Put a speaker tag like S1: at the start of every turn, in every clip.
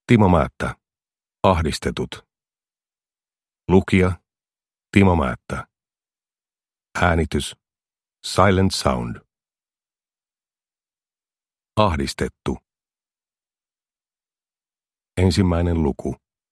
S1: Timo Määttä. Ahdistetut. Lukija Timo Määttä. Äänitys Silent Sound. Ahdistettu. Ensimmäinen luku.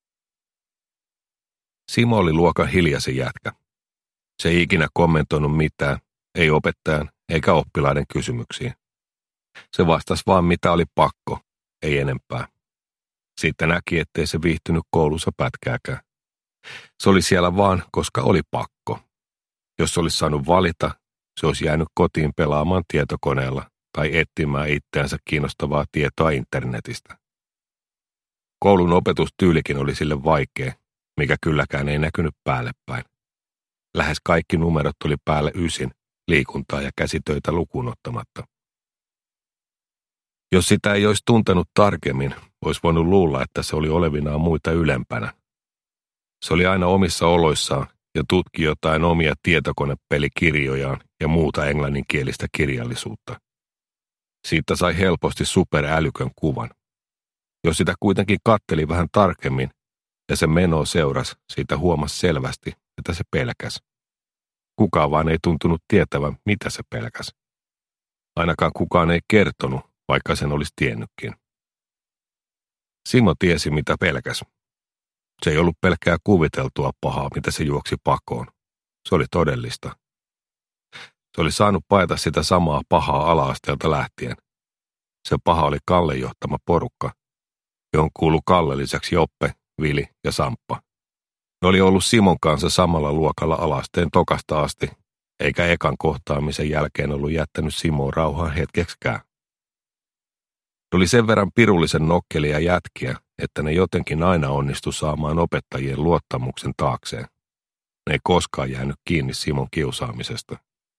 S1: Simo oli luokan hiljaisen jätkä. Se ei ikinä kommentoinut mitään, ei opettajan eikä oppilaiden kysymyksiin. Se vastasi vaan mitä oli pakko, ei enempää. Sitten näki, ettei se viihtynyt koulussa pätkääkään. Se oli siellä vaan, koska oli pakko. Jos se olisi saanut valita, se olisi jäänyt kotiin pelaamaan tietokoneella tai etsimään itseänsä kiinnostavaa tietoa internetistä. Koulun opetustyylikin oli sille vaikea, mikä kylläkään ei näkynyt päälle päin. Lähes kaikki numerot oli päälle 9, liikuntaa ja käsitöitä lukuun ottamatta. Jos sitä ei olisi tuntenut tarkemmin, olisi voinut luulla, että se oli olevinaan muita ylempänä. Se oli aina omissa oloissaan ja tutki jotain omia tietokonepelikirjojaan ja muuta englanninkielistä kirjallisuutta. Siitä sai helposti superälykön kuvan. Jos sitä kuitenkin katteli vähän tarkemmin ja se meno seurasi, siitä huomasi selvästi, että se pelkäsi. Kukaan vaan ei tuntunut tietävän, mitä se pelkäsi. Ainakaan kukaan ei kertonut, vaikka sen olisi tiennytkin. Simo tiesi, mitä pelkäsi. Se ei ollut pelkkää kuviteltua pahaa, mitä se juoksi pakoon. Se oli todellista. Se oli saanut paeta sitä samaa pahaa ala-asteelta lähtien. Se paha oli Kallen johtama porukka, johon kuului Kalle lisäksi Joppe, Vili ja Samppa. Ne oli ollut Simon kanssa samalla luokalla ala-asteen tokasta asti, eikä ekan kohtaamisen jälkeen ollut jättänyt Simoa rauhaan hetkeksikään. Ne oli sen verran pirullisen nokkelia jätkiä, että ne jotenkin aina onnistu saamaan opettajien luottamuksen taakseen. Ne ei koskaan jäänyt kiinni Simon kiusaamisesta.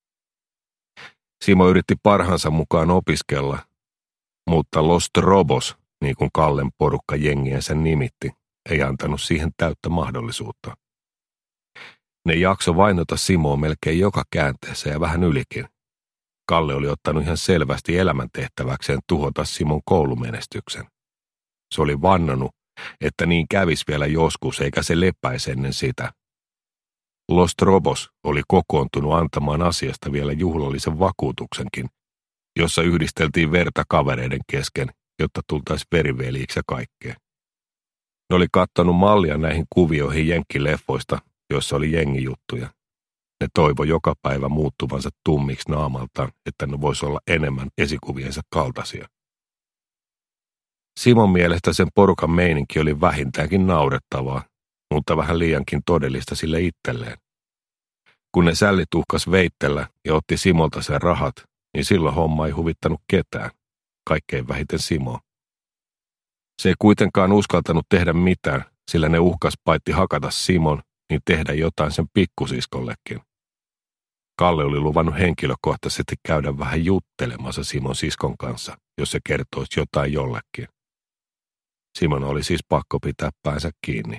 S1: Simo yritti parhaansa mukaan opiskella, mutta Los Robos, niin kuin Kallen porukka jengiensä nimitti, ei antanut siihen täyttä mahdollisuutta. Ne jakso vainota Simoa melkein joka käänteessä ja vähän ylikin. Kalle oli ottanut ihan selvästi elämäntehtäväkseen tuhota Simon koulumenestyksen. Se oli vannonut, että niin kävisi vielä joskus eikä se lepäisi ennen sitä. Los Robos oli kokoontunut antamaan asiasta vielä juhlallisen vakuutuksenkin, jossa yhdisteltiin verta kavereiden kesken, jotta tultaisiin veriveljiksi ja kaikkea. Ne oli kattonut mallia näihin kuvioihin jenkkileffoista, joissa oli jengijuttuja. Ne toivoi joka päivä muuttuvansa tummiksi naamaltaan, että ne voisi olla enemmän esikuviensa kaltaisia. Simon mielestä sen porukan meininki oli vähintäänkin naurettavaa, mutta vähän liiankin todellista sille itselleen. Kun ne sällit uhkas veittellä ja otti Simolta sen rahat, niin silloin homma ei huvittanut ketään, kaikkein vähiten Simoa. Se ei kuitenkaan uskaltanut tehdä mitään, sillä ne uhkas paitsi hakata Simon, niin tehdä jotain sen pikkusiskollekin. Kalle oli luvannut henkilökohtaisesti käydä vähän juttelemassa Simon siskon kanssa, jos se kertoisi jotain jollekin. Simon oli siis pakko pitää päänsä kiinni.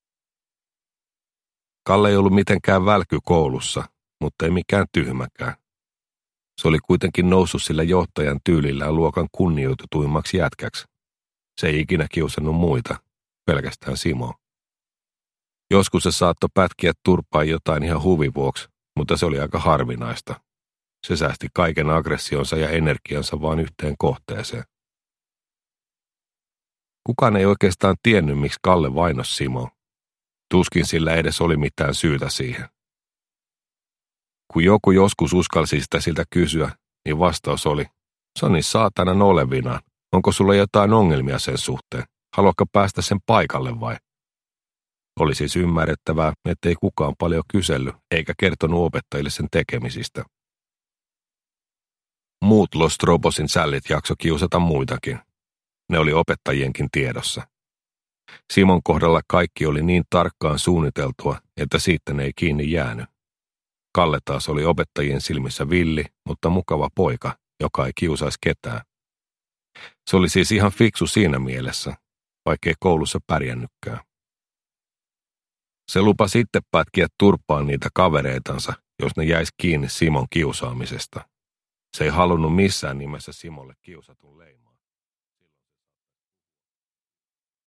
S1: Kalle ei ollut mitenkään välky koulussa, mutta ei mikään tyhmäkään. Se oli kuitenkin noussut sillä johtajan tyylillään luokan kunnioitetuimmaksi jätkäksi. Se ei ikinä kiusannut muita, pelkästään Simoa. Joskus se saattoi pätkiä turpaan jotain ihan huvivuoksi, mutta se oli aika harvinaista. Se säästi kaiken aggressionsa ja energiansa vain yhteen kohteeseen. Kukaan ei oikeastaan tiennyt, miksi Kalle vainosi Simoa. Tuskin sillä edes oli mitään syytä siihen. Kun joku joskus uskalsi sitä siltä kysyä, niin vastaus oli, se on niin saatanan olevinaan. Onko sulla jotain ongelmia sen suhteen? Haluatko päästä sen paikalle vai? Oli siis ymmärrettävää, ettei kukaan paljon kysellyt eikä kertonut opettajille sen tekemisistä. Muut Los Robosin sällit jakso kiusata muitakin. Ne oli opettajienkin tiedossa. Simon kohdalla kaikki oli niin tarkkaan suunniteltua, että siitä ne ei kiinni jäänyt. Kalle taas oli opettajien silmissä villi, mutta mukava poika, joka ei kiusaisi ketään. Se oli siis ihan fiksu siinä mielessä, vaikkei koulussa pärjännytkään. Se lupasi sitten pätkiä turpaan niitä kavereitansa, jos ne jäisi kiinni Simon kiusaamisesta. Se ei halunnut missään nimessä Simolle kiusatun leimaa.